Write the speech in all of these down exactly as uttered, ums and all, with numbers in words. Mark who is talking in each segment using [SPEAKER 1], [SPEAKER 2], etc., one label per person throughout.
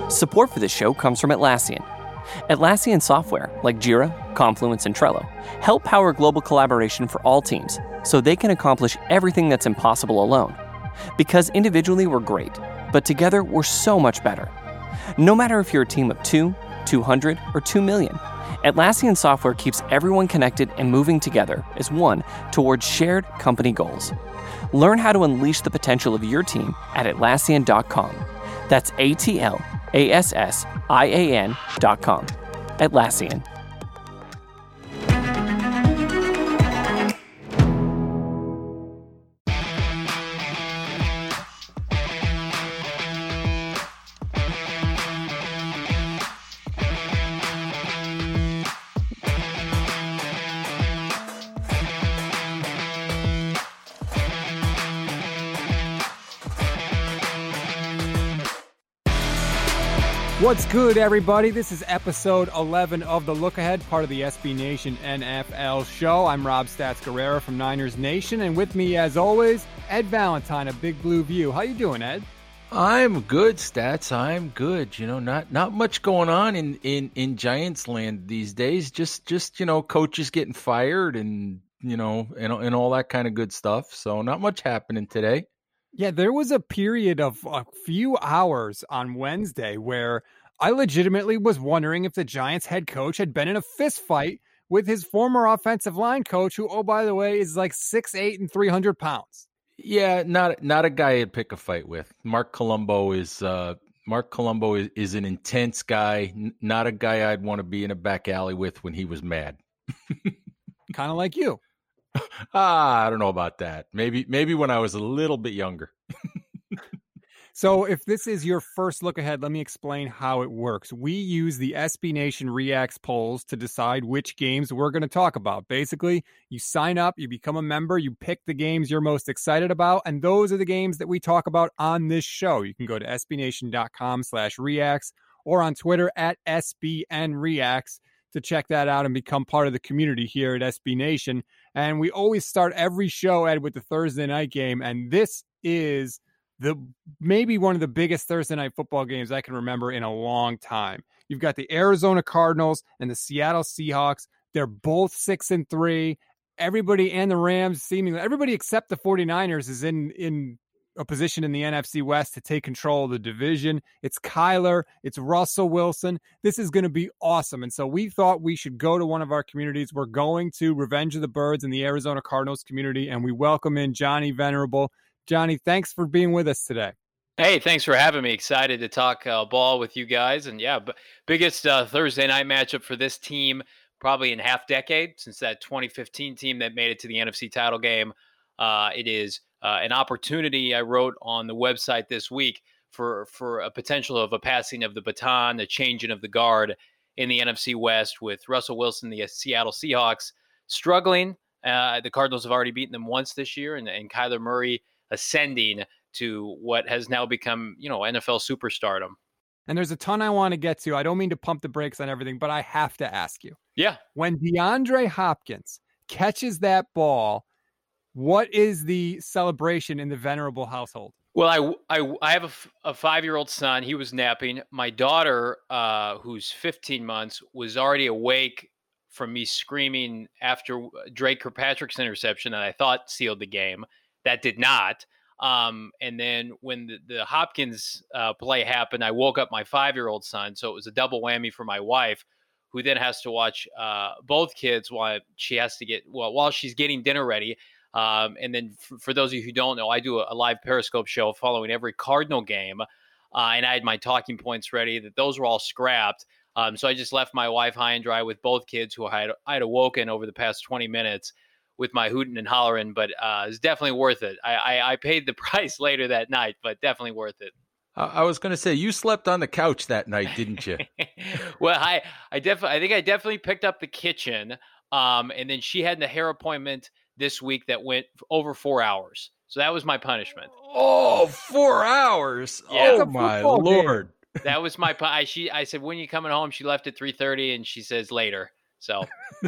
[SPEAKER 1] Support for this show comes from Atlassian. Atlassian software, like Jira, Confluence, and Trello, help power global collaboration for all teams so they can accomplish everything that's impossible alone. Because individually we're great, but together we're so much better. No matter if you're a team of two, two hundred, or two million, Atlassian software keeps everyone connected and moving together as one towards shared company goals. Learn how to unleash the potential of your team at Atlassian dot com. That's A T L A S S I A N dot com. Atlassian.
[SPEAKER 2] What's good, everybody? This is episode eleven of The Look Ahead, part of the S B Nation N F L show. I'm Rob Stats Guerrera from Niners Nation, and with me, as always, Ed Valentine of Big Blue View. How you doing, Ed?
[SPEAKER 3] I'm good, Stats. I'm good. You know, not not much going on in, in, in Giants land these days. Just just you know, coaches getting fired and you know, and and all that kind of good stuff. So not much happening today.
[SPEAKER 2] Yeah, there was a period of a few hours on Wednesday where I legitimately was wondering if the Giants head coach had been in a fist fight with his former offensive line coach, who, oh, by the way, is like six eight and three hundred pounds.
[SPEAKER 3] Yeah, not not a guy I'd pick a fight with. Mark Colombo is uh, Mark Colombo is, is an intense guy, n- not a guy I'd want to be in a back alley with when he was mad.
[SPEAKER 2] Kind of like you.
[SPEAKER 3] Ah, I don't know about that. Maybe maybe when I was a little bit younger.
[SPEAKER 2] So if this is your first look ahead, let me explain how it works. We use the S B Nation Reacts polls to decide which games we're going to talk about. Basically, you sign up, you become a member, you pick the games you're most excited about, and those are the games that we talk about on this show. You can go to S B Nation dot com slash reacts or on Twitter at S B N Reacts to check that out and become part of the community here at S B Nation. And we always start every show, Ed, with the Thursday night game, and this is the maybe one of the biggest Thursday night football games I can remember in a long time. You've got the Arizona Cardinals and the Seattle Seahawks. They're both six and three. Everybody and the Rams, seemingly everybody except the 49ers is in, in a position in the N F C West to take control of the division. It's Kyler. It's Russell Wilson. This is going to be awesome. And so we thought we should go to one of our communities. We're going to Revenge of the Birds in the Arizona Cardinals community, and we welcome in Johnny Venerable. Johnny, thanks for being with us today.
[SPEAKER 4] Hey, thanks for having me. Excited to talk uh, ball with you guys. And yeah, b- biggest uh, Thursday night matchup for this team probably in half decade since that twenty fifteen team that made it to the N F C title game. Uh, it is uh, an opportunity I wrote on the website this week for, for a potential of a passing of the baton, a changing of the guard in the N F C West with Russell Wilson, the Seattle Seahawks, struggling. Uh, the Cardinals have already beaten them once this year, and, and Kyler Murray ascending to what has now become, you know, N F L superstardom.
[SPEAKER 2] And there's a ton I want to get to. I don't mean to pump the brakes on everything, but I have to ask you.
[SPEAKER 4] Yeah.
[SPEAKER 2] When DeAndre Hopkins catches that ball, what is the celebration in the Venerable household?
[SPEAKER 4] Well, I, I, I have a, a five-year-old son. He was napping. My daughter, uh, who's fifteen months, was already awake from me screaming after Drake Kirkpatrick's interception that I thought sealed the game. That did not. Um, and then when the, the Hopkins uh, play happened, I woke up my five-year-old son. So it was a double whammy for my wife, who then has to watch uh, both kids while she has to get, well, while she's getting dinner ready. Um, and then for, for those of you who don't know, I do a, a live Periscope show following every Cardinal game. Uh, and I had my talking points ready that those were all scrapped. Um, so I just left my wife high and dry with both kids who I had, I had awoken over the past twenty minutes with my hooting and hollering, but uh, it's definitely worth it. I, I, I paid the price later that night, but definitely worth it.
[SPEAKER 3] I was going to say, you slept on the couch that night, didn't you?
[SPEAKER 4] Well, I I definitely I think I definitely picked up the kitchen, um, and then she had the hair appointment this week that went over four hours. So that was my punishment.
[SPEAKER 3] Oh, four hours!
[SPEAKER 4] Yeah.
[SPEAKER 3] Oh my Lord!
[SPEAKER 4] Game. That was my. I she I said, when are you coming home? She left at three thirty, and she says later. So.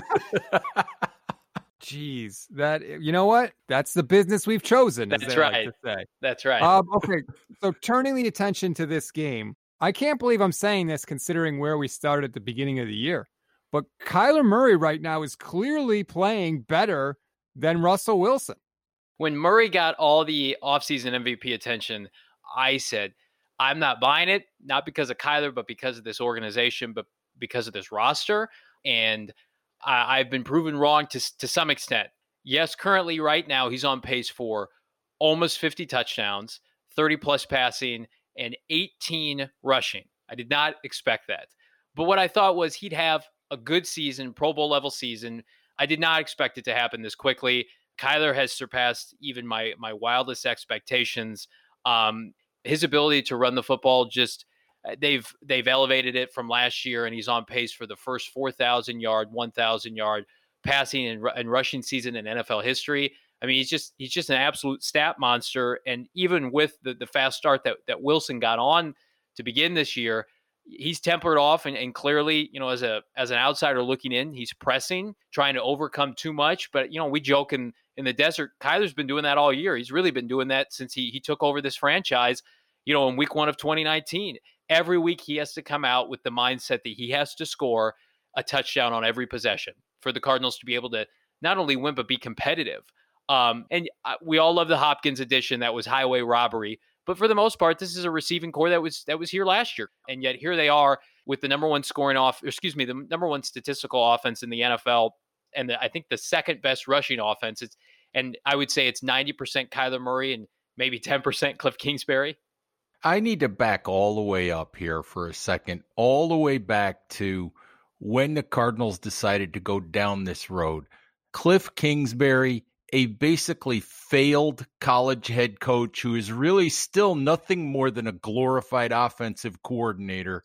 [SPEAKER 2] Jeez, that, you know what? That's the business we've chosen.
[SPEAKER 4] That's right.
[SPEAKER 2] Like to say.
[SPEAKER 4] That's right.
[SPEAKER 2] Um, okay, so turning the attention to this game, I can't believe I'm saying this considering where we started at the beginning of the year. But Kyler Murray right now is clearly playing better than Russell Wilson.
[SPEAKER 4] When Murray got all the offseason M V P attention, I said, I'm not buying it, not because of Kyler, but because of this organization, but because of this roster. And I, I've been proven wrong to, to some extent. Yes, currently right now he's on pace for almost fifty touchdowns, thirty plus passing, and eighteen rushing. I did not expect that. But what I thought was he'd have a good season, Pro Bowl level season. I did not expect it to happen this quickly. Kyler has surpassed even my my wildest expectations. Um, his ability to run the football, just they've they've elevated it from last year, and he's on pace for the first four thousand yard, one thousand yard passing and, and rushing season in N F L history. I mean, he's just he's just an absolute stat monster. And even with the, the fast start that that Wilson got on to begin this year, he's tempered off, and, and clearly, you know, as a as an outsider looking in, he's pressing, trying to overcome too much. But you know, we joke in in the desert, Kyler's been doing that all year. He's really been doing that since he he took over this franchise. You know, in week one of twenty nineteen, every week he has to come out with the mindset that he has to score a touchdown on every possession for the Cardinals to be able to not only win but be competitive. Um, and we all love the Hopkins addition. That was highway robbery. But for the most part, this is a receiving core that was that was here last year. And yet here they are with the number one scoring off, excuse me, the number one statistical offense in the N F L. And the, I think the second best rushing offense. It's, and I would say it's ninety percent Kyler Murray and maybe ten percent Cliff Kingsbury.
[SPEAKER 3] I need to back all the way up here for a second, all the way back to when the Cardinals decided to go down this road. Cliff Kingsbury, a basically failed college head coach who is really still nothing more than a glorified offensive coordinator,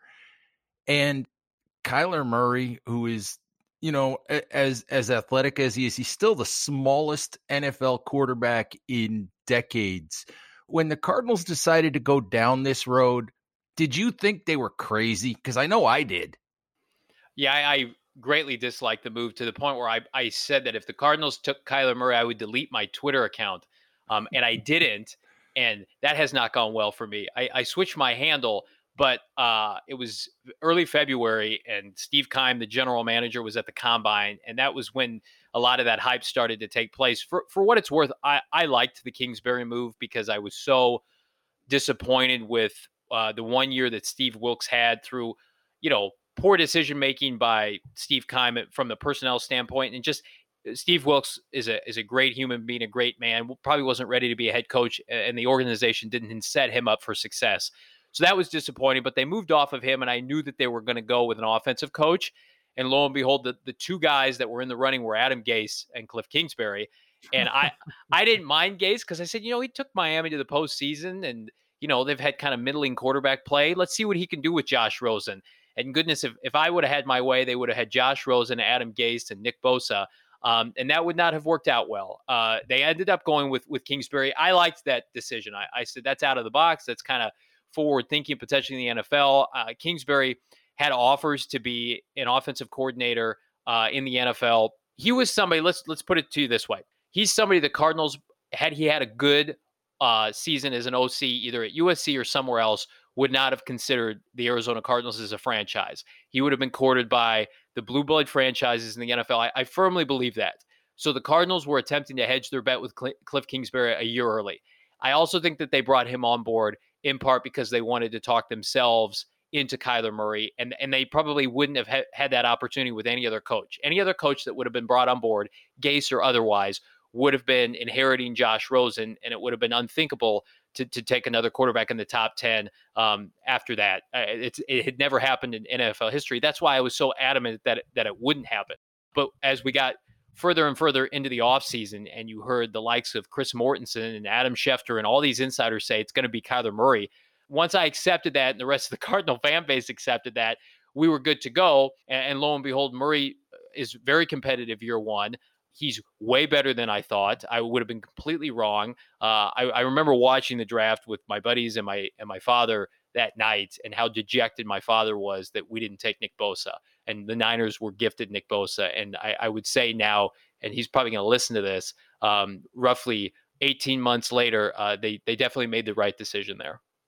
[SPEAKER 3] and Kyler Murray, who is, you know, as as athletic as he is, he's still the smallest N F L quarterback in decades. When the Cardinals decided to go down this road, did you think they were crazy? Because I know I did.
[SPEAKER 4] Yeah, I, I greatly disliked the move to the point where I, I said that if the Cardinals took Kyler Murray, I would delete my Twitter account. Um, and I didn't. And that has not gone well for me. I, I switched my handle, but uh, it was early February, and Steve Keim, the general manager, was at the Combine. And that was when a lot of that hype started to take place. For for what it's worth, I, I liked the Kingsbury move because I was so disappointed with uh, the one year that Steve Wilks had through, you know, poor decision-making by Steve Keim from the personnel standpoint. And just Steve Wilks is a is a great human being, a great man, probably wasn't ready to be a head coach, and the organization didn't set him up for success. So that was disappointing, but they moved off of him, and I knew that they were going to go with an offensive coach. And lo and behold, the, the two guys that were in the running were Adam Gase and Cliff Kingsbury. And I I didn't mind Gase because I said, you know, he took Miami to the postseason, and, you know, they've had kind of middling quarterback play. Let's see what he can do with Josh Rosen. And goodness, if, if I would have had my way, they would have had Josh Rosen, Adam Gase, and Nick Bosa. Um, and that would not have worked out well. Uh, they ended up going with with Kingsbury. I liked that decision. I, I said, that's out of the box. That's kind of forward thinking, potentially in the N F L. Uh, Kingsbury had offers to be an offensive coordinator uh, in the N F L. He was somebody, let's let's put it to you this way. He's somebody the Cardinals, had he had a good uh, season as an O C, either at U S C or somewhere else, would not have considered the Arizona Cardinals as a franchise. He would have been courted by the blue blood franchises in the N F L. I, I firmly believe that. So the Cardinals were attempting to hedge their bet with Cl- Cliff Kingsbury a year early. I also think that they brought him on board in part because they wanted to talk themselves into Kyler Murray, and, and they probably wouldn't have ha- had that opportunity with any other coach. Any other coach that would have been brought on board, Gase or otherwise, would have been inheriting Josh Rosen, and it would have been unthinkable to, to take another quarterback in the top ten um, after that. Uh, it's, it had never happened in N F L history. That's why I was so adamant that, that it wouldn't happen. But as we got further and further into the offseason, and you heard the likes of Chris Mortensen and Adam Schefter and all these insiders say it's going to be Kyler Murray, once I accepted that and the rest of the Cardinal fan base accepted that, we were good to go. And, and lo and behold, Murray is very competitive year one. He's way better than I thought. I would have been completely wrong. Uh, I, I remember watching the draft with my buddies and my and my father that night, and how dejected my father was that we didn't take Nick Bosa. And the Niners were gifted Nick Bosa. And I, I would say now, and he's probably going to listen to this, um, roughly eighteen months later, uh, they they definitely made the right decision there.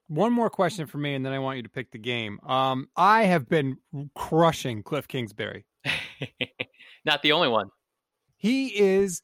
[SPEAKER 2] one more question for me, and then I want you to pick the game. Um, I have been crushing Cliff Kingsbury.
[SPEAKER 4] Not the only one.
[SPEAKER 2] He is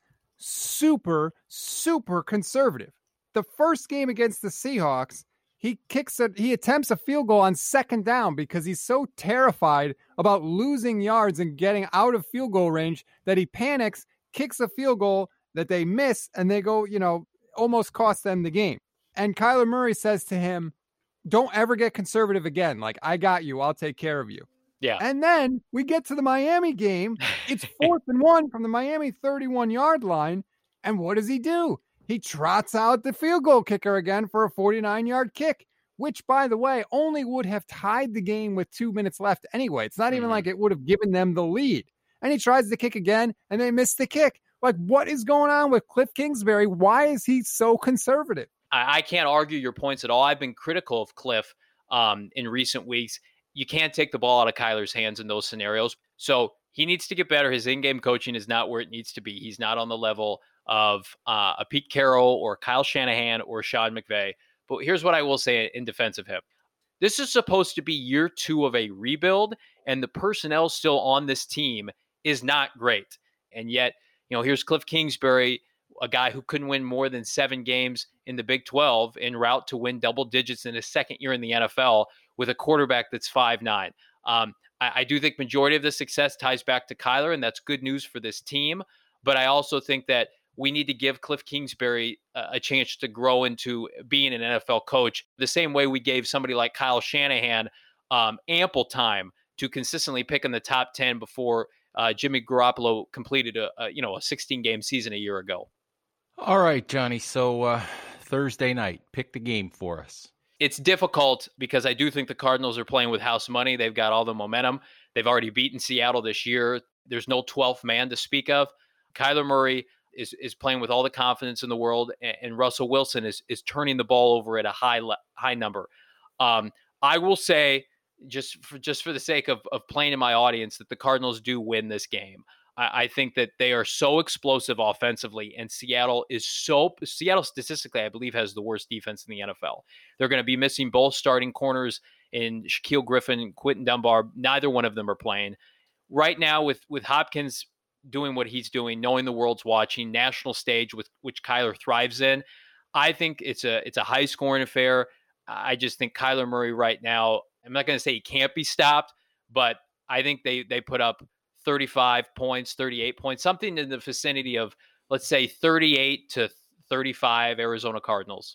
[SPEAKER 2] super, super conservative. The first game against the Seahawks, he kicks a, he attempts a field goal on second down because he's so terrified about losing yards and getting out of field goal range that he panics, kicks a field goal that they miss, and they go, you know, almost cost them the game. And Kyler Murray says to him, don't ever get conservative again. Like, I got you. I'll take care of you.
[SPEAKER 4] Yeah.
[SPEAKER 2] And then we get to the Miami game. It's fourth and one from the Miami thirty-one yard line. And what does he do? He trots out the field goal kicker again for a forty-nine yard kick, which, by the way, only would have tied the game with two minutes left anyway. It's not even
[SPEAKER 4] mm-hmm.
[SPEAKER 2] like it would have given them the lead. And he tries to kick again, and they miss the kick. Like, what is going on with Cliff Kingsbury? Why is he so conservative?
[SPEAKER 4] I, I can't argue your points at all. I've been critical of Cliff um, in recent weeks. You can't take the ball out of Kyler's hands in those scenarios. So he needs to get better. His in-game coaching is not where it needs to be. He's not on the level of uh, a Pete Carroll or Kyle Shanahan or Sean McVay. But here's what I will say in defense of him. This is supposed to be year two of a rebuild, and the personnel still on this team is not great. And yet, you know, here's Cliff Kingsbury, a guy who couldn't win more than seven games in the Big twelve, en route to win double digits in his second year in the N F L with a quarterback that's five nine. Um, I, I do think majority of the success ties back to Kyler, and that's good news for this team. But I also think that we need to give Cliff Kingsbury a, a chance to grow into being an N F L coach the same way we gave somebody like Kyle Shanahan um, ample time to consistently pick in the top ten before uh, Jimmy Garoppolo completed a, a you know a sixteen game season a year ago.
[SPEAKER 3] All right, Johnny. So uh, Thursday night, pick the game for us.
[SPEAKER 4] It's difficult because I do think the Cardinals are playing with house money. They've got all the momentum. They've already beaten Seattle this year. There's no twelfth man to speak of. Kyler Murray is is playing with all the confidence in the world, and, and Russell Wilson is is turning the ball over at a high high number. Um, I will say, just for just for the sake of of playing in my audience, that the Cardinals do win this game. I, I think that they are so explosive offensively, and Seattle is so Seattle statistically, I believe, has the worst defense in the N F L. They're going to be missing both starting corners in Shaquille Griffin and Quentin Dunbar. Neither one of them are playing right now. With with Hopkins doing what he's doing, knowing the world's watching, national stage with which Kyler thrives in, I think it's a it's a high scoring affair. I just think Kyler Murray right now, I'm not going to say he can't be stopped, but I think they they put up thirty-five points, thirty-eight points, something in the vicinity of, let's say, thirty-eight to thirty-five Arizona Cardinals.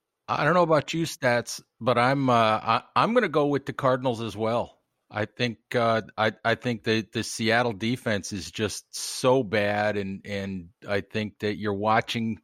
[SPEAKER 3] I don't know about you, Stats, but I'm uh, I, I'm going to go with the Cardinals as well. I think uh, I I think the the Seattle defense is just so bad, and and I think that you're watching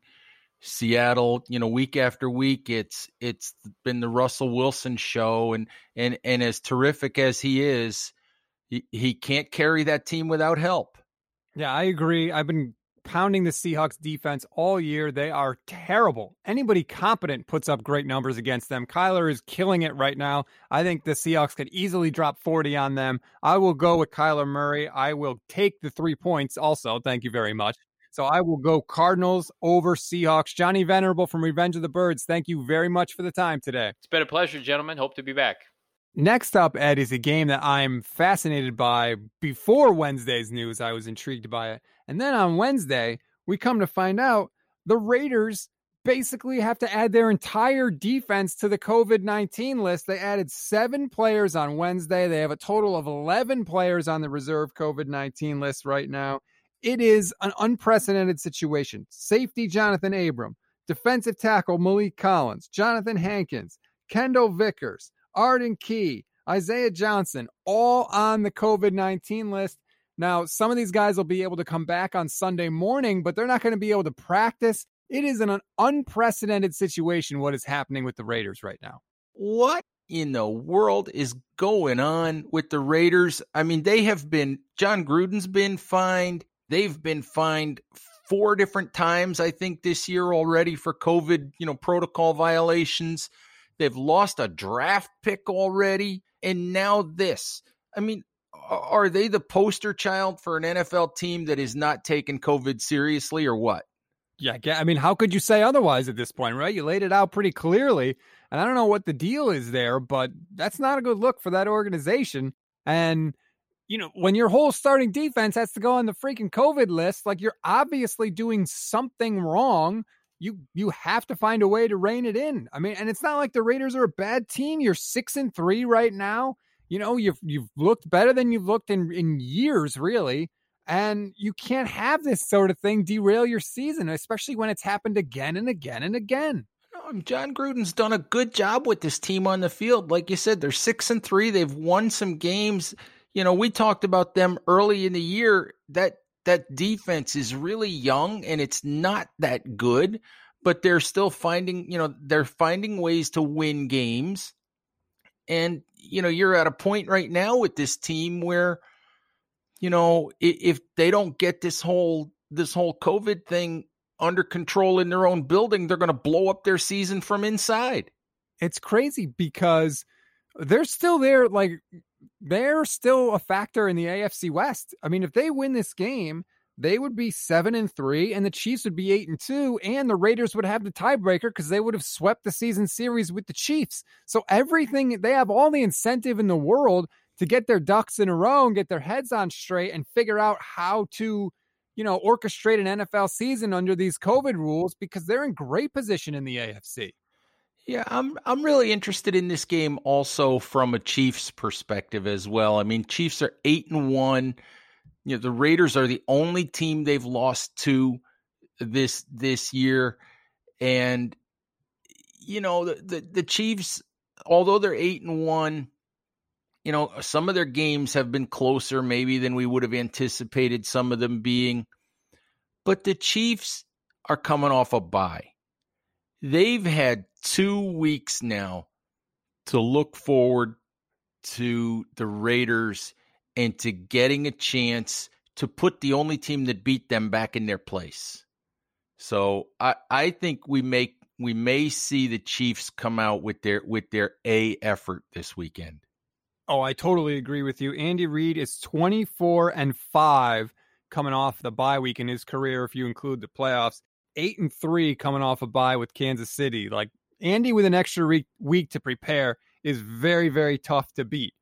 [SPEAKER 3] Seattle, you know, week after week. It's it's been the Russell Wilson show, and and and as terrific as he is, he, he can't carry that team without help.
[SPEAKER 2] Yeah, I agree. I've been pounding the Seahawks defense all year. They are terrible. Anybody competent puts up great numbers against them. Kyler is killing it right now. I think the Seahawks could easily drop forty on them. I will go with Kyler Murray. I will take the three points also. Thank you very much. So I will go Cardinals over Seahawks. Johnny Venerable from Revenge of the Birds, thank you very much for the time today.
[SPEAKER 4] It's been a pleasure, gentlemen. Hope to be back.
[SPEAKER 2] Next up, Ed, is a game that I'm fascinated by. Before Wednesday's news, I was intrigued by it. And then on Wednesday, we come to find out the Raiders basically have to add their entire defense to the covid nineteen list. They added seven players on Wednesday. They have a total of eleven players on the reserve covid nineteen list right now. It is an unprecedented situation. Safety Jonathan Abram, defensive tackle Malik Collins, Jonathan Hankins, Kendall Vickers, Arden Key, Isaiah Johnson, all on the covid nineteen list. Now, some of these guys will be able to come back on Sunday morning, but they're not going to be able to practice. It is an unprecedented situation, what is happening with the Raiders right now.
[SPEAKER 3] What in the world is going on with the Raiders? I mean, they have been, John Gruden's been fined. They've been fined four different times, I think, this year already for COVID, you know, protocol violations. They've lost a draft pick already. And now this. I mean, are they the poster child for an N F L team that is not taking COVID seriously, or what?
[SPEAKER 2] Yeah, I mean, how could you say otherwise at this point, right? You laid it out pretty clearly. And I don't know what the deal is there, but that's not a good look for that organization. And, you know, when your whole starting defense has to go on the freaking COVID list, like you're obviously doing something wrong. You you have to find a way to rein it in. I mean, and it's not like the Raiders are a bad team. You're six and three right now. You know, you've you've looked better than you've looked in, in years, really. And you can't have this sort of thing derail your season, especially when it's happened again and again and again.
[SPEAKER 3] John Gruden's done a good job with this team on the field. Like you said, they're six and three. They've won some games. You know, we talked about them early in the year. That that defense is really young and it's not that good, but they're still finding, you know, they're finding ways to win games. And, you know, you're at a point right now with this team where, you know, if they don't get this whole, this whole COVID thing under control in their own building, they're going to blow up their season from inside.
[SPEAKER 2] It's crazy because they're still there. Like, they're still a factor in the A F C West. I mean, if they win this game, they would be seven and three and the Chiefs would be eight and two and the Raiders would have the tiebreaker because they would have swept the season series with the Chiefs. So everything, they have all the incentive in the world to get their ducks in a row and get their heads on straight and figure out how to, you know, orchestrate an N F L season under these COVID rules because they're in great position in the A F C.
[SPEAKER 3] Yeah, I'm I'm really interested in this game also from a Chiefs perspective as well. I mean, Chiefs are eight and one. You know, the Raiders are the only team they've lost to this this year, and you know the the, the Chiefs, although they're eight and one, you know some of their games have been closer maybe than we would have anticipated. Some of them being, but the Chiefs are coming off a bye. They've had two weeks now to look forward to the Raiders and to getting a chance to put the only team that beat them back in their place. So I, I think we make we may see the Chiefs come out with their with their A effort this weekend.
[SPEAKER 2] Oh, I totally agree with you. Andy Reid is twenty-four and five coming off the bye week in his career if you include the playoffs. Eight and three coming off a bye with Kansas City. Like, Andy with an extra week, week to prepare is very, very tough to beat.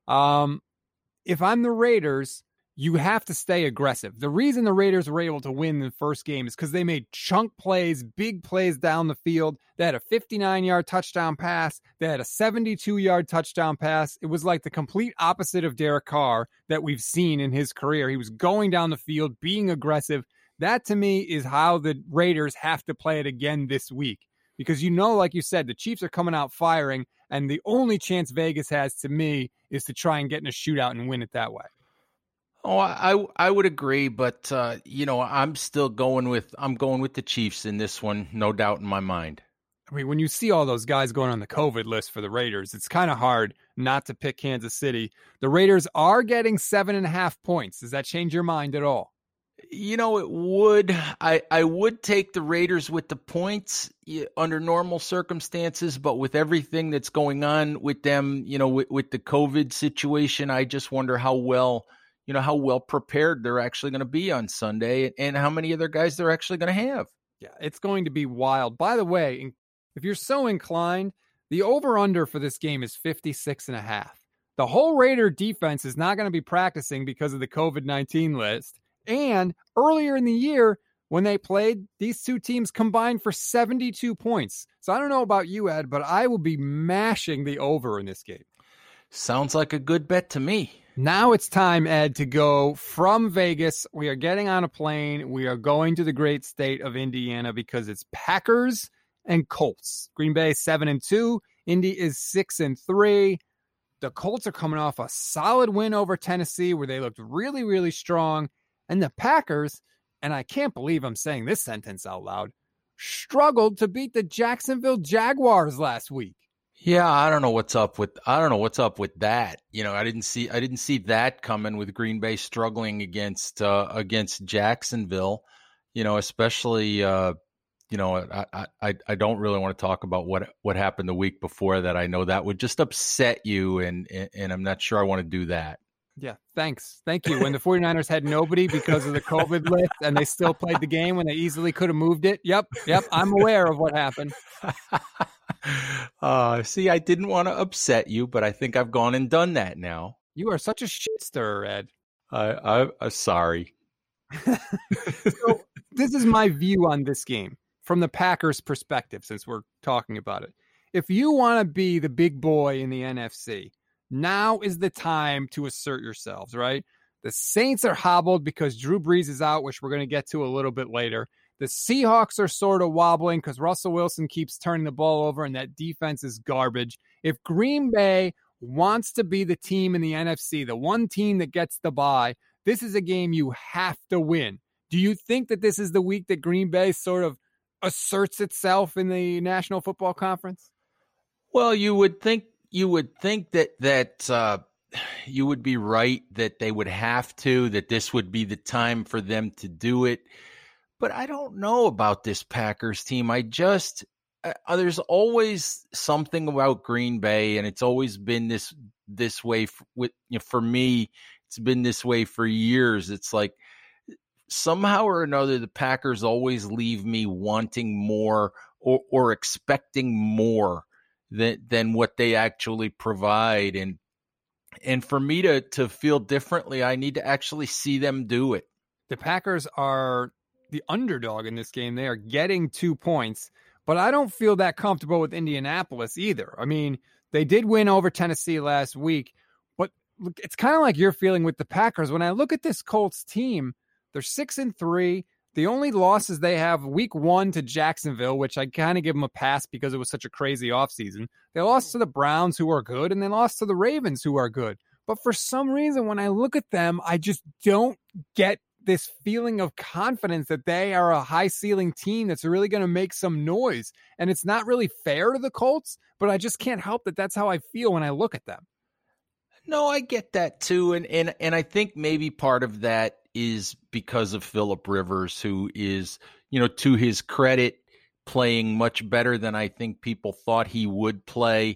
[SPEAKER 2] Um, if I'm the Raiders, you have to stay aggressive. The reason the Raiders were able to win the first game is because they made chunk plays, big plays down the field. They had a fifty-nine-yard touchdown pass. They had a seventy-two-yard touchdown pass. It was like the complete opposite of Derek Carr that we've seen in his career. He was going down the field, being aggressive. That, to me, is how the Raiders have to play it again this week. Because, you know, like you said, the Chiefs are coming out firing, and the only chance Vegas has, to me, is to try and get in a shootout and win it that way.
[SPEAKER 3] Oh, I I would agree, but, uh, you know, I'm still going with I'm going with the Chiefs in this one, no doubt in my mind.
[SPEAKER 2] I mean, when you see all those guys going on the COVID list for the Raiders, it's kind of hard not to pick Kansas City. The Raiders are getting seven and a half points. Does that change your mind at all?
[SPEAKER 3] You know, it would. I, I would take the Raiders with the points under normal circumstances, but with everything that's going on with them, you know, with, with the COVID situation, I just wonder how well, you know, how well prepared they're actually going to be on Sunday and how many other guys they're actually going to have.
[SPEAKER 2] Yeah, it's going to be wild. By the way, if you're so inclined, the over-under for this game is fifty-six and a half. The whole Raider defense is not going to be practicing because of the COVID nineteen list. And earlier in the year, when they played, these two teams combined for seventy-two points. So I don't know about you, Ed, but I will be mashing the over in this game.
[SPEAKER 3] Sounds like a good bet to me.
[SPEAKER 2] Now it's time, Ed, to go from Vegas. We are getting on a plane. We are going to the great state of Indiana because it's Packers and Colts. Green Bay seven and two. Indy is six and three. The Colts are coming off a solid win over Tennessee where they looked really, really strong. And the Packers, and I can't believe I'm saying this sentence out loud, struggled to beat the Jacksonville Jaguars last week.
[SPEAKER 3] Yeah, I don't know what's up with I don't know what's up with that. You know, I didn't see I didn't see that coming with Green Bay struggling against uh, against Jacksonville. You know, especially uh, you know, I, I I don't really want to talk about what what happened the week before that. I know that would just upset you, and and I'm not sure I want to do that.
[SPEAKER 2] Yeah, thanks. Thank you. When the 49ers had nobody because of the COVID list and they still played the game when they easily could have moved it. Yep, yep, I'm aware of what happened.
[SPEAKER 3] uh, see, I didn't want to upset you, but I think I've gone and done that now.
[SPEAKER 2] You are such a shit stirrer, Ed.
[SPEAKER 3] I, I, I'm sorry.
[SPEAKER 2] So this is my view on this game from the Packers' perspective, since we're talking about it. If you want to be the big boy in the N F C, now is the time to assert yourselves, right? The Saints are hobbled because Drew Brees is out, which we're going to get to a little bit later. The Seahawks are sort of wobbling because Russell Wilson keeps turning the ball over and that defense is garbage. If Green Bay wants to be the team in the N F C, the one team that gets the bye, this is a game you have to win. Do you think that this is the week that Green Bay sort of asserts itself in the National Football Conference?
[SPEAKER 3] Well, you would think you would think that that uh, you would be right that they would have to, that this would be the time for them to do it. But I don't know about this Packers team. I just uh, there's always something about Green Bay, and it's always been this this way for, with you know, for me. It's been this way for years. It's like somehow or another, the Packers always leave me wanting more or, or expecting more than than what they actually provide. And and for me to to feel differently, I need to actually see them do it.
[SPEAKER 2] The Packers are the underdog in this game. They are getting two points, but I don't feel that comfortable with Indianapolis either. I mean, they did win over Tennessee last week, but it's kind of like you're feeling with the Packers. When I look at this Colts team, they're six and three. The only losses they have, week one to Jacksonville, which I kind of give them a pass because it was such a crazy offseason. They lost to the Browns, who are good, and they lost to the Ravens, who are good. But for some reason, when I look at them, I just don't get this feeling of confidence that they are a high-ceiling team that's really going to make some noise. And it's not really fair to the Colts, but I just can't help that that's how I feel when I look at them.
[SPEAKER 3] No, I get that too. And and and I think maybe part of that is because of Phillip Rivers, who is, you know, to his credit, playing much better than I think people thought he would play.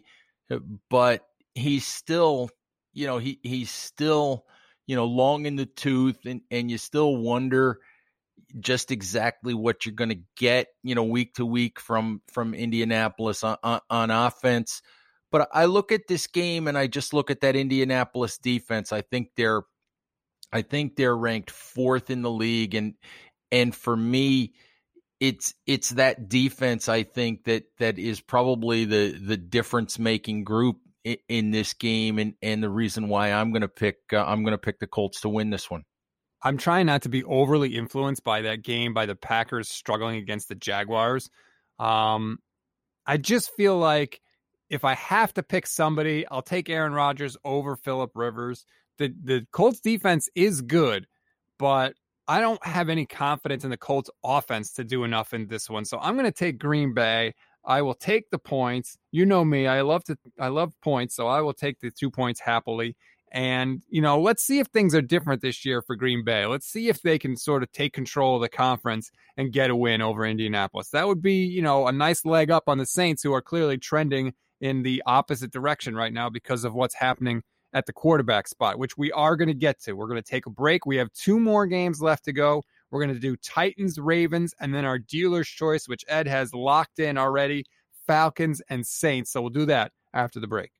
[SPEAKER 3] But he's still, you know, he he's still, you know, long in the tooth, and, and you still wonder just exactly what you're going to get, you know, week to week from from Indianapolis on, on, on offense. But I look at this game and I just look at that Indianapolis defense. I think they're I think they're ranked fourth in the league, and and for me, it's it's that defense I think that that is probably the the difference making group in, in this game, and, and the reason why I'm going to pick uh, I'm going to pick the Colts to win this one.
[SPEAKER 2] I'm trying not to be overly influenced by that game, by the Packers struggling against the Jaguars. Um, I just feel like if I have to pick somebody, I'll take Aaron Rodgers over Phillip Rivers. The the Colts defense is good, but I don't have any confidence in the Colts offense to do enough in this one. So I'm going to take Green Bay. I will take the points. You know me, I love to I love points, so I will take the two points happily. And, you know, let's see if things are different this year for Green Bay. Let's see if they can sort of take control of the conference and get a win over Indianapolis. That would be, you know, a nice leg up on the Saints, who are clearly trending in the opposite direction right now because of what's happening at the quarterback spot, which we are going to get to. We're going to take a break. We have two more games left to go. We're going to do Titans, Ravens, and then our dealer's choice, which Ed has locked in already, Falcons and Saints. So we'll do that after the break.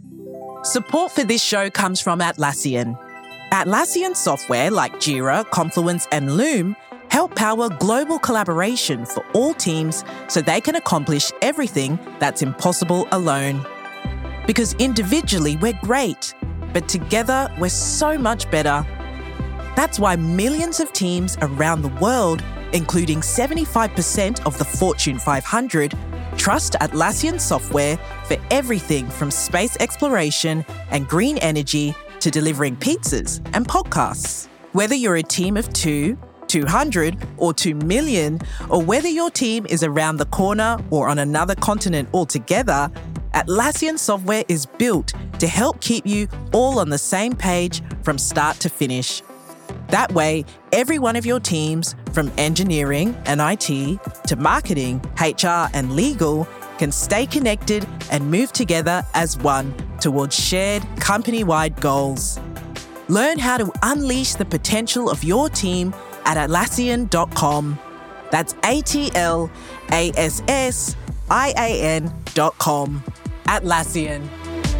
[SPEAKER 5] Support for this show comes from Atlassian. Atlassian software like Jira, Confluence, and Loom help power global collaboration for all teams so they can accomplish everything that's impossible alone. Because individually we're great, but together we're so much better. That's why millions of teams around the world, including seventy-five percent of the Fortune five hundred, trust Atlassian software for everything from space exploration and green energy to delivering pizzas and podcasts. Whether you're a team of two, two hundred, or two million, or whether your team is around the corner or on another continent altogether, Atlassian software is built to help keep you all on the same page from start to finish. That way, every one of your teams, from engineering and I T to marketing, H R, and legal, can stay connected and move together as one towards shared company-wide goals. Learn how to unleash the potential of your team at Atlassian dot com. That's A T L A S S I A N dot com. Atlassian.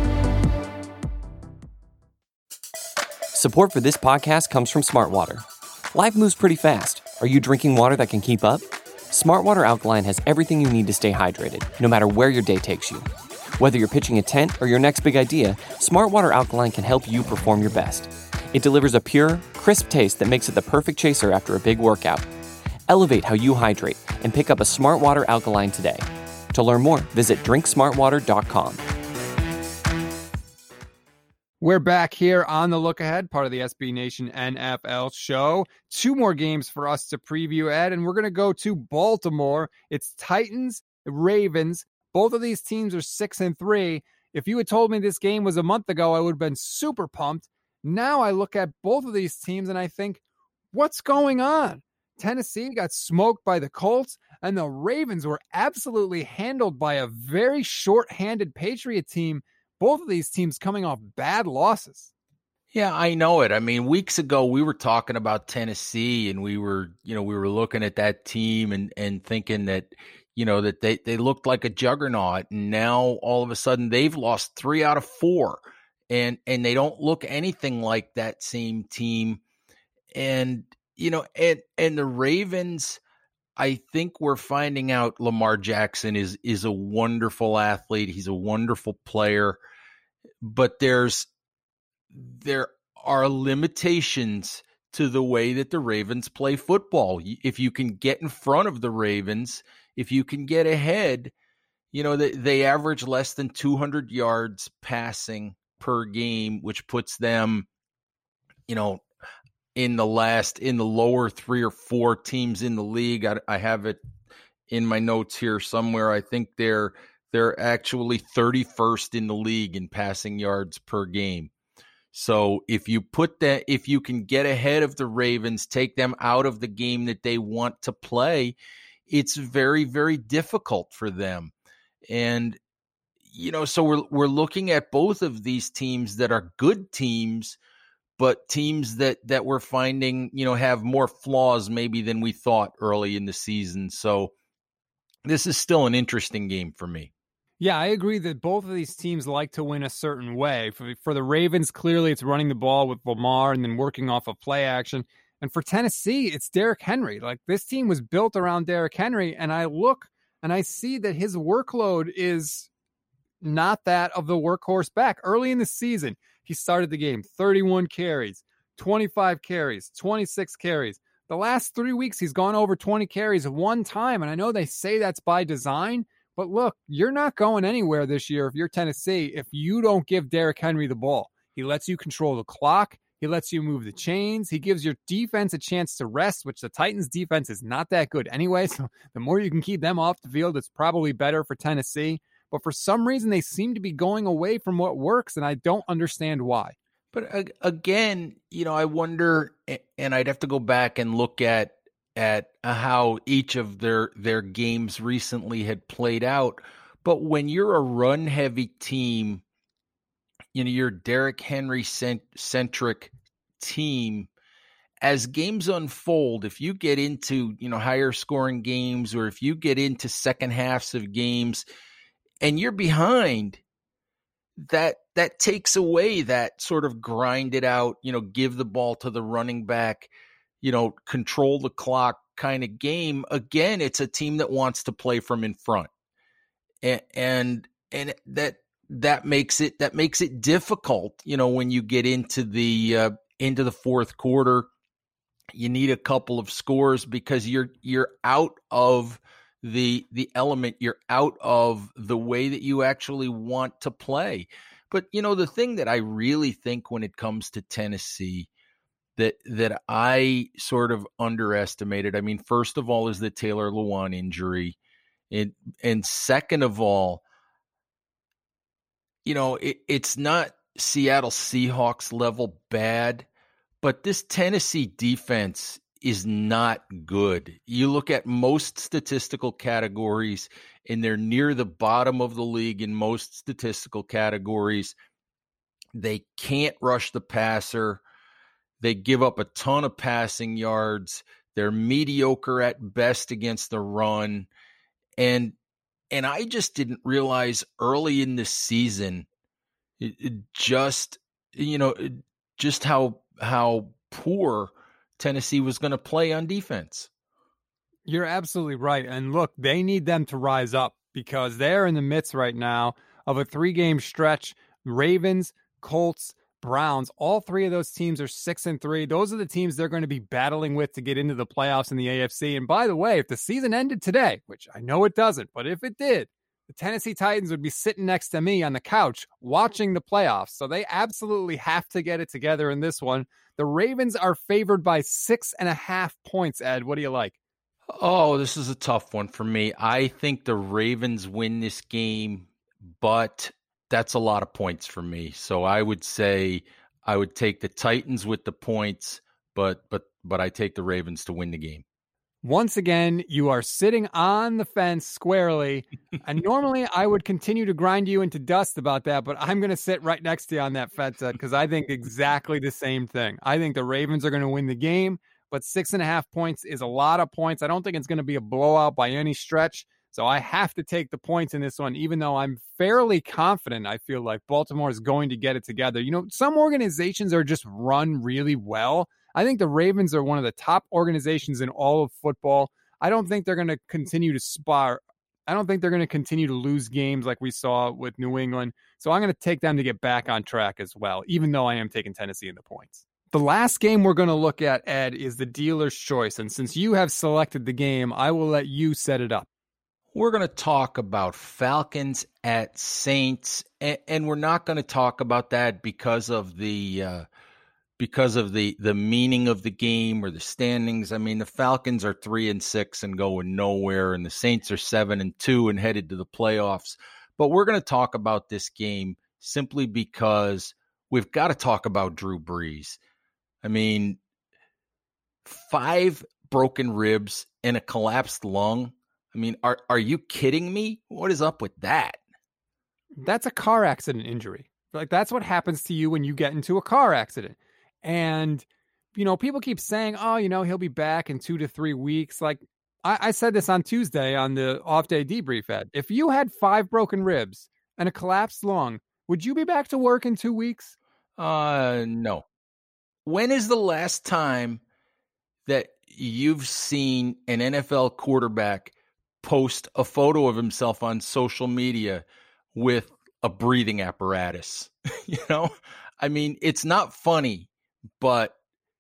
[SPEAKER 1] Support for this podcast comes from Smartwater. Life moves pretty fast. Are you drinking water that can keep up? Smartwater Alkaline has everything you need to stay hydrated, no matter where your day takes you. Whether you're pitching a tent or your next big idea, Smartwater Alkaline can help you perform your best. It delivers a pure, crisp taste that makes it the perfect chaser after a big workout. Elevate how you hydrate and pick up a Smartwater Alkaline today. To learn more, visit drink smartwater dot com.
[SPEAKER 2] We're back here on the Look Ahead, part of the S B Nation N F L show. Two more games for us to preview, Ed, and we're going to go to Baltimore. It's Titans, Ravens. Both of these teams are six and three. If you had told me this game was a month ago, I would have been super pumped. Now I look at both of these teams and I think, what's going on? Tennessee got smoked by the Colts, and the Ravens were absolutely handled by a very short-handed Patriot team. Both of these teams coming off bad losses.
[SPEAKER 3] Yeah, I know it. I mean, weeks ago we were talking about Tennessee, and we were, you know, we were looking at that team and and thinking that, you know, that they they looked like a juggernaut, and now all of a sudden they've lost three out of four, and and they don't look anything like that same team. And you know, and and the Ravens, I think we're finding out Lamar Jackson is is a wonderful athlete. He's a wonderful player, but there's there are limitations to the way that the Ravens play football. If you can get in front of the Ravens, if you can get ahead, you know, they, they average less than two hundred yards passing per game, which puts them, you know, in the last, in the lower three or four teams in the league. I, I have it in my notes here somewhere. I think they're, they're actually thirty-first in the league in passing yards per game. So if you put that, if you can get ahead of the Ravens, take them out of the game that they want to play, it's very, very difficult for them. And, you know, so we're, we're looking at both of these teams that are good teams, but teams that, that we're finding, you know, have more flaws maybe than we thought early in the season. So this is still an interesting game for me.
[SPEAKER 2] Yeah, I agree that both of these teams like to win a certain way. For, for the Ravens, clearly it's running the ball with Lamar and then working off of play action. And for Tennessee, it's Derrick Henry. Like, this team was built around Derrick Henry, and I look and I see that his workload is not that of the workhorse back. Early in the season, he started the game thirty-one carries, twenty-five carries, twenty-six carries. The last three weeks, he's gone over twenty carries one time, and I know they say that's by design, but look, you're not going anywhere this year if you're Tennessee if you don't give Derrick Henry the ball. He lets you control the clock. He lets you move the chains. He gives your defense a chance to rest, which the Titans' defense is not that good anyway. So the more you can keep them off the field, it's probably better for Tennessee. But for some reason, they seem to be going away from what works, and I don't understand why.
[SPEAKER 3] But again, you know, I wonder, and I'd have to go back and look at at how each of their their games recently had played out. But when you're a run-heavy team, you know, you're Derrick Henry centric team, as games unfold, if you get into, you know, higher scoring games, or if you get into second halves of games and you're behind, that that takes away that sort of grind it out, you know, give the ball to the running back, you know, control the clock kind of game. Again, it's a team that wants to play from in front. And and, and that that makes it that makes it difficult, you know, when you get into the uh, into the fourth quarter. You need a couple of scores because you're you're out of the the element, you're out of the way that you actually want to play. But, you know, the thing that I really think when it comes to Tennessee that that I sort of underestimated, I mean, first of all is the Taylor Lewan injury. And, and second of all, you know, it, it's not Seattle Seahawks level bad, but this Tennessee defense is not good. You look at most statistical categories, and they're near the bottom of the league in most statistical categories. They can't rush the passer. They give up a ton of passing yards. They're mediocre at best against the run. And and I just didn't realize early in the season it, it just, you know, just how how poor Tennessee was going to play on defense.
[SPEAKER 2] You're absolutely right. And look, they need them to rise up because they're in the midst right now of a three-game stretch. Ravens, Colts, Browns, all three of those teams are six and three. Those are the teams they're going to be battling with to get into the playoffs in the A F C. And by the way, if the season ended today, which I know it doesn't, but if it did, the Tennessee Titans would be sitting next to me on the couch watching the playoffs. So they absolutely have to get it together in this one. The Ravens are favored by six and a half points, Ed. What do you like?
[SPEAKER 3] Oh, this is a tough one for me. I think the Ravens win this game, but that's a lot of points for me. So I would say I would take the Titans with the points, but but but I take the Ravens to win the game.
[SPEAKER 2] Once again, you are sitting on the fence squarely. And normally I would continue to grind you into dust about that, but I'm going to sit right next to you on that fence because I think exactly the same thing. I think the Ravens are going to win the game, but six and a half points is a lot of points. I don't think it's going to be a blowout by any stretch. So I have to take the points in this one, even though I'm fairly confident. I feel like Baltimore is going to get it together. You know, some organizations are just run really well. I think the Ravens are one of the top organizations in all of football. I don't think they're going to continue to spar. I don't think they're going to continue to lose games like we saw with New England. So I'm going to take them to get back on track as well, even though I am taking Tennessee in the points. The last game we're going to look at, Ed, is the dealer's choice. And since you have selected the game, I will let you set it up.
[SPEAKER 3] We're going to talk about Falcons at Saints, and, and we're not going to talk about that because of the uh, because of the the meaning of the game or the standings. I mean, the Falcons are three and six and going nowhere, and the Saints are seven and two and headed to the playoffs. But we're going to talk about this game simply because we've got to talk about Drew Brees. I mean, five broken ribs and a collapsed lung. I mean, are are you kidding me? What is up with that?
[SPEAKER 2] That's a car accident injury. Like, that's what happens to you when you get into a car accident. And, you know, people keep saying, oh, you know, he'll be back in two to three weeks. Like, I, I said this on Tuesday on the off-day debrief, Ed. If you had five broken ribs and a collapsed lung, would you be back to work in two weeks?
[SPEAKER 3] Uh, no. When is the last time that you've seen an N F L quarterback post a photo of himself on social media with a breathing apparatus? You know, I mean, it's not funny, but,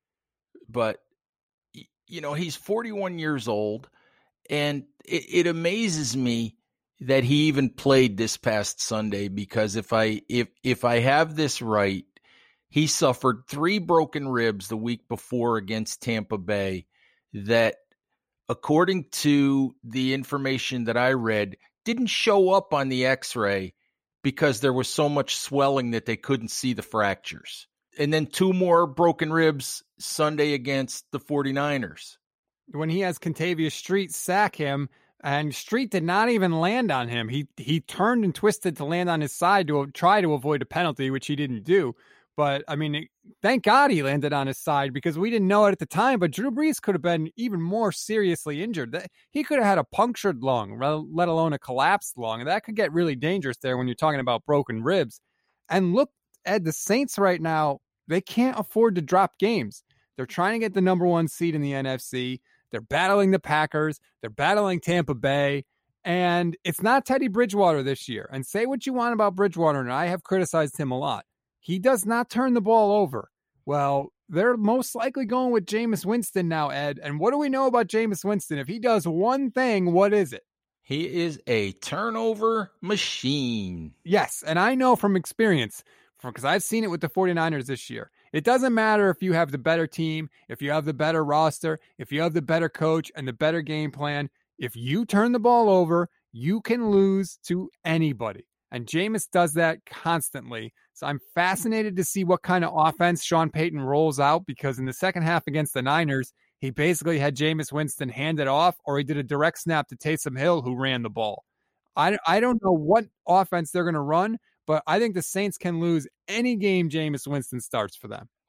[SPEAKER 3] but, you know, he's forty-one years old, and it, it amazes me that he even played this past Sunday, because if I, if, if I have this right, he suffered three broken ribs the week before against Tampa Bay that, according to the information that I read, didn't show up on the x-ray because there was so much swelling that they couldn't see the fractures. And then two more broken ribs Sunday against the 49ers.
[SPEAKER 2] When he has Contavious Street sack him, and Street did not even land on him. He he turned and twisted to land on his side to try to avoid a penalty, which he didn't do. But, I mean, thank God he landed on his side, because we didn't know it at the time, but Drew Brees could have been even more seriously injured. He could have had a punctured lung, let alone a collapsed lung. That could get really dangerous there when you're talking about broken ribs. And look, Ed, the Saints right now, they can't afford to drop games. They're trying to get the number one seed in the N F C. They're battling the Packers. They're battling Tampa Bay. And it's not Teddy Bridgewater this year. And say what you want about Bridgewater, and I have criticized him a lot. He does not turn the ball over. Well, they're most likely going with Jameis Winston now, Ed. And what do we know about Jameis Winston? If he does one thing, what is it?
[SPEAKER 3] He is a turnover machine.
[SPEAKER 2] Yes, and I know from experience, because I've seen it with the 49ers this year. It doesn't matter if you have the better team, if you have the better roster, if you have the better coach and the better game plan. If you turn the ball over, you can lose to anybody. And Jameis does that constantly. So I'm fascinated to see what kind of offense Sean Payton rolls out, because in the second half against the Niners, he basically had Jameis Winston hand it off, or he did a direct snap to Taysom Hill, who ran the ball. I, I don't know what offense they're going to run, but I think the Saints can lose any game Jameis Winston starts for them.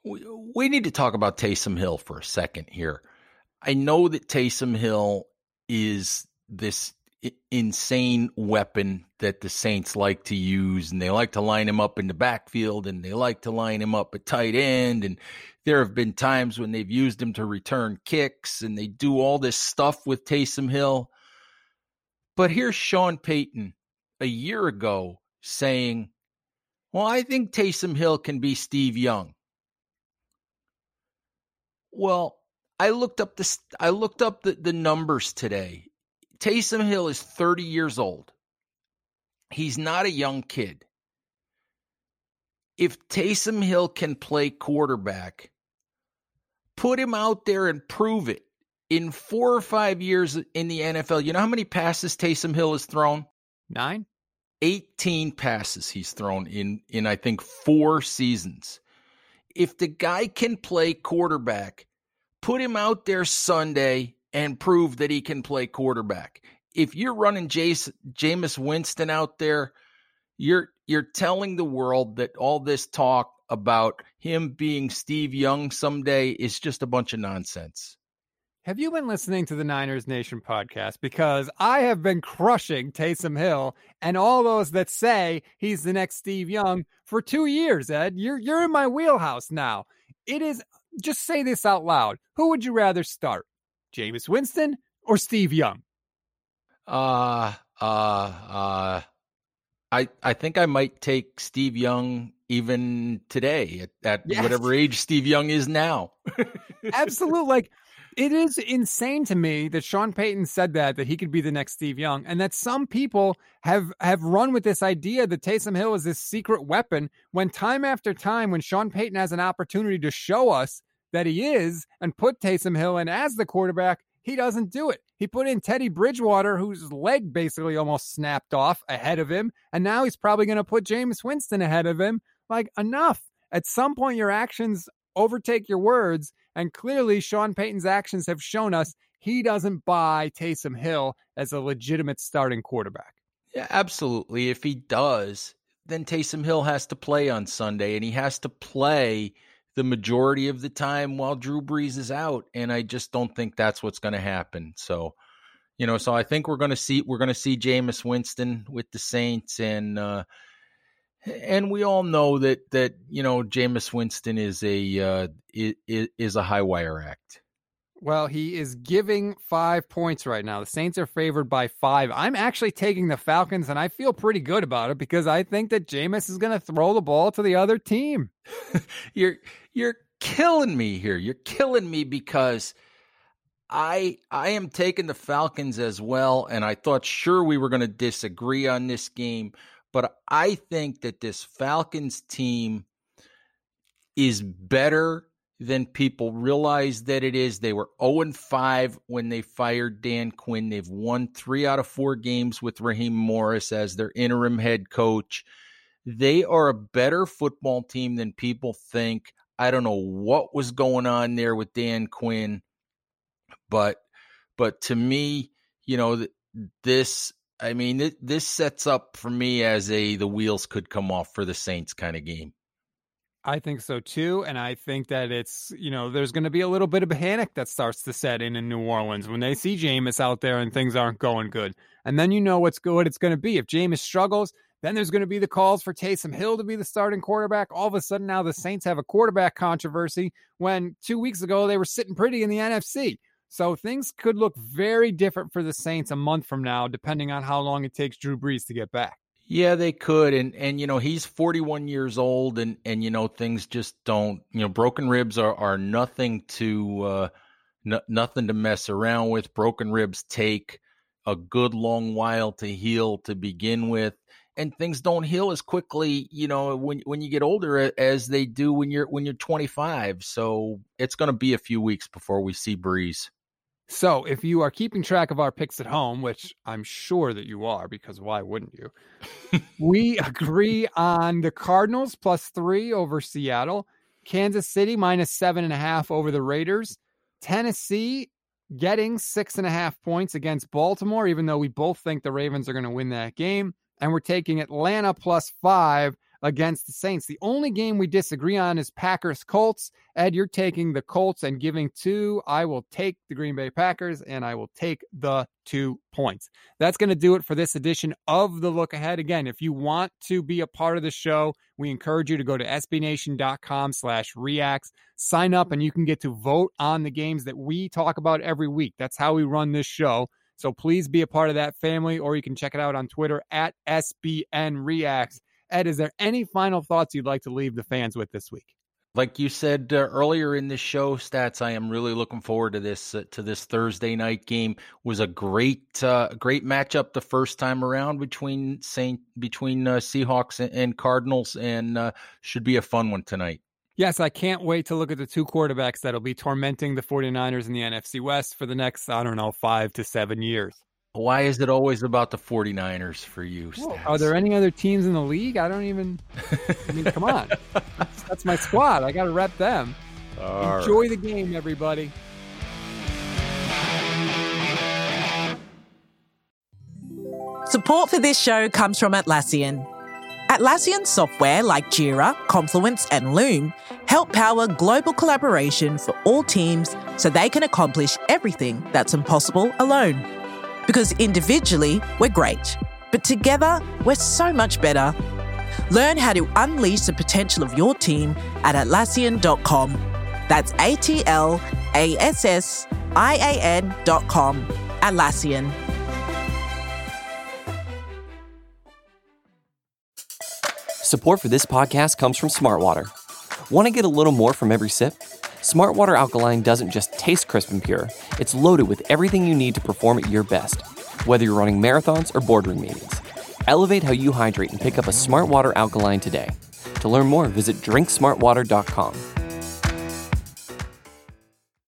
[SPEAKER 3] we, we need to talk about Taysom Hill for a second here. I know that Taysom Hill is this insane weapon that the Saints like to use, and they like to line him up in the backfield, and they like to line him up at tight end, and there have been times when they've used him to return kicks, and they do all this stuff with Taysom Hill. But here's Sean Payton a year ago saying, well, I think Taysom Hill can be Steve Young. Well, I looked up the I looked up the, the numbers today. Taysom Hill is thirty years old. He's not a young kid. If Taysom Hill can play quarterback, put him out there and prove it. In four or five years in the N F L, you know how many passes Taysom Hill has thrown?
[SPEAKER 2] Nine?
[SPEAKER 3] eighteen passes he's thrown in, in I think, four seasons. If the guy can play quarterback, put him out there Sunday and prove that he can play quarterback. If you're running Jace, Jameis Winston out there, you're you're telling the world that all this talk about him being Steve Young someday is just a bunch of nonsense.
[SPEAKER 2] Have you been listening to the Niners Nation podcast? Because I have been crushing Taysom Hill and all those that say he's the next Steve Young for two years, Ed. You're you're in my wheelhouse now. It is, just say this out loud. Who would you rather start? Jameis Winston or Steve Young?
[SPEAKER 3] Uh, uh, uh, I I think I might take Steve Young even today at, at yes. whatever age Steve Young is now.
[SPEAKER 2] Absolutely. Like, it is insane to me that Sean Payton said that, that he could be the next Steve Young, and that some people have, have run with this idea that Taysom Hill is this secret weapon, when time after time, when Sean Payton has an opportunity to show us that he is and put Taysom Hill in as the quarterback, he doesn't do it. He put in Teddy Bridgewater, whose leg basically almost snapped off, ahead of him, and now he's probably going to put Jameis Winston ahead of him. Like, enough. At some point, your actions overtake your words, and clearly Sean Payton's actions have shown us he doesn't buy Taysom Hill as a legitimate starting quarterback.
[SPEAKER 3] Yeah, absolutely. If he does, then Taysom Hill has to play on Sunday, and he has to play the majority of the time while Drew Brees is out, and I just don't think that's what's going to happen. So, you know, so I think we're going to see we're going to see Jameis Winston with the Saints, and uh, and we all know that that you know Jameis Winston is a uh, is, is a high wire act.
[SPEAKER 2] Well, he is giving five points right now. The Saints are favored by five. I'm actually taking the Falcons, and I feel pretty good about it because I think that Jameis is going to throw the ball to the other team.
[SPEAKER 3] you're you're killing me here. You're killing me because I I am taking the Falcons as well, and I thought sure we were going to disagree on this game, but I think that this Falcons team is better than people realize that it is. They were oh and five when they fired Dan Quinn. They've won three out of four games with Raheem Morris as their interim head coach. They are a better football team than people think. I don't know what was going on there with Dan Quinn, but but to me, you know, this, I mean, this sets up for me as a the wheels could come off for the Saints kind of game.
[SPEAKER 2] I think so too, and I think that it's, you know, there's going to be a little bit of panic that starts to set in in New Orleans when they see Jameis out there and things aren't going good. And then you know what's good it's going to be. If Jameis struggles, then there's going to be the calls for Taysom Hill to be the starting quarterback. All of a sudden now the Saints have a quarterback controversy when two weeks ago they were sitting pretty in the N F C. So things could look very different for the Saints a month from now, depending on how long it takes Drew Brees to get back.
[SPEAKER 3] Yeah, they could. And, and, you know, he's forty-one years old and, and, you know, things just don't, you know, broken ribs are, are nothing to, uh, n- nothing to mess around with. Broken ribs take a good long while to heal to begin with. And things don't heal as quickly, you know, when, when you get older as they do when you're, when you're twenty-five. So it's going to be a few weeks before we see Brees.
[SPEAKER 2] So if you are keeping track of our picks at home, which I'm sure that you are, because why wouldn't you? We agree on the Cardinals plus three over Seattle, Kansas City minus seven and a half over the Raiders, Tennessee getting six and a half points against Baltimore, even though we both think the Ravens are going to win that game. And we're taking Atlanta plus five against the Saints. The only game we disagree on is Packers-Colts. Ed, you're taking the Colts and giving two. I will take the Green Bay Packers, and I will take the two points. That's going to do it for this edition of The Look Ahead. Again, if you want to be a part of the show, we encourage you to go to sbnation.com slash reacts. Sign up, and you can get to vote on the games that we talk about every week. That's how we run this show. So please be a part of that family, or you can check it out on Twitter at S B N Reacts. Ed, is there any final thoughts you'd like to leave the fans with this week?
[SPEAKER 3] Like you said uh, earlier in the show, Stats, I am really looking forward to this uh, to this Thursday night game. It was a great uh, great matchup the first time around between Saint between uh, Seahawks and, and Cardinals, and uh, should be a fun one tonight.
[SPEAKER 2] Yes, I can't wait to look at the two quarterbacks that'll be tormenting the 49ers in the N F C West for the next, I don't know, five to seven years.
[SPEAKER 3] Why is it always about the 49ers for you, Stats?
[SPEAKER 2] Well, are there any other teams in the league? I don't even, I mean, come on. That's, that's my squad. I got to rep them. All Enjoy right. the game, everybody.
[SPEAKER 5] Support for this show comes from Atlassian. Atlassian software like Jira, Confluence, and Loom help power global collaboration for all teams so they can accomplish everything that's impossible alone. Because individually, we're great, but together, we're so much better. Learn how to unleash the potential of your team at Atlassian dot com. That's A T L A S S I A N dot com. Atlassian.
[SPEAKER 1] Support for this podcast comes from Smartwater. Want to get a little more from every sip? Smartwater Alkaline doesn't just taste crisp and pure, it's loaded with everything you need to perform at your best. Whether you're running marathons or boardroom meetings, elevate how you hydrate and pick up a Smartwater Alkaline today. To learn more, visit drink smart water dot com.